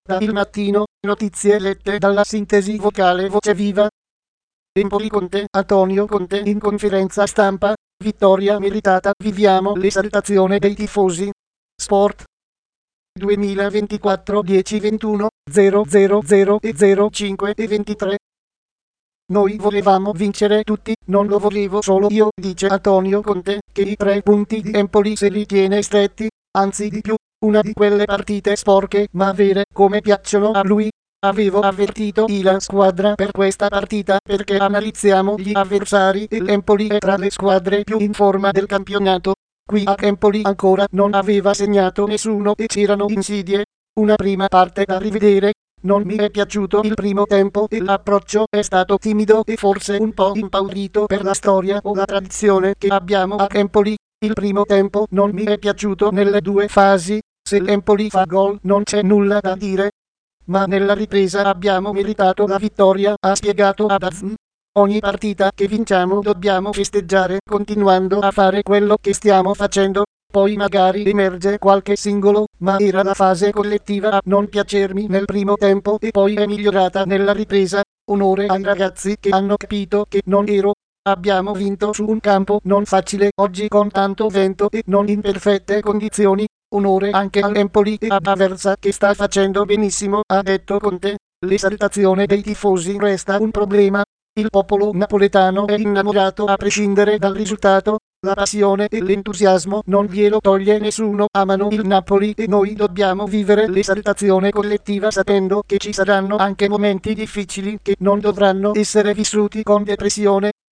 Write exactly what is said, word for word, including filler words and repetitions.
Da Il Mattino, notizie lette dalla sintesi vocale Voce Viva. Empoli Conte, Antonio Conte in conferenza stampa, vittoria meritata, viviamo l'esaltazione dei tifosi. Sport. duemilaventiquattro dieci ventuno zero zero zero e zero cinque e ventitré. Noi volevamo vincere tutti, non lo volevo solo io, dice Antonio Conte, che i tre punti di Empoli se li tiene stretti, anzi di più, una di quelle partite sporche ma vere come piacciono a lui. Avevo avvertito la squadra per questa partita perché analizziamo gli avversari e l'Empoli è tra le squadre più in forma del campionato. Qui a Empoli ancora non aveva segnato nessuno e c'erano insidie. Una prima parte da rivedere. Non mi è piaciuto il primo tempo e l'approccio è stato timido e forse un po' impaurito per la storia o la tradizione che abbiamo a Empoli. Il primo tempo non mi è piaciuto nelle due fasi. Se l'Empoli fa gol non c'è nulla da dire. Ma nella ripresa abbiamo meritato la vittoria, ha spiegato Adazn. Ogni partita che vinciamo dobbiamo festeggiare continuando a fare quello che stiamo facendo. Poi magari emerge qualche singolo, ma era la fase collettiva a non piacermi nel primo tempo e poi è migliorata nella ripresa. Onore ai ragazzi che hanno capito che non ero. Abbiamo vinto su un campo non facile oggi con tanto vento e non in perfette condizioni. Onore anche all'Empoli e ad Aversa che sta facendo benissimo, ha detto Conte. L'esaltazione dei tifosi resta un problema. Il popolo napoletano è innamorato a prescindere dal risultato. La passione e l'entusiasmo non glielo toglie nessuno, amano il Napoli e noi dobbiamo vivere l'esaltazione collettiva sapendo che ci saranno anche momenti difficili che non dovranno essere vissuti con depressione.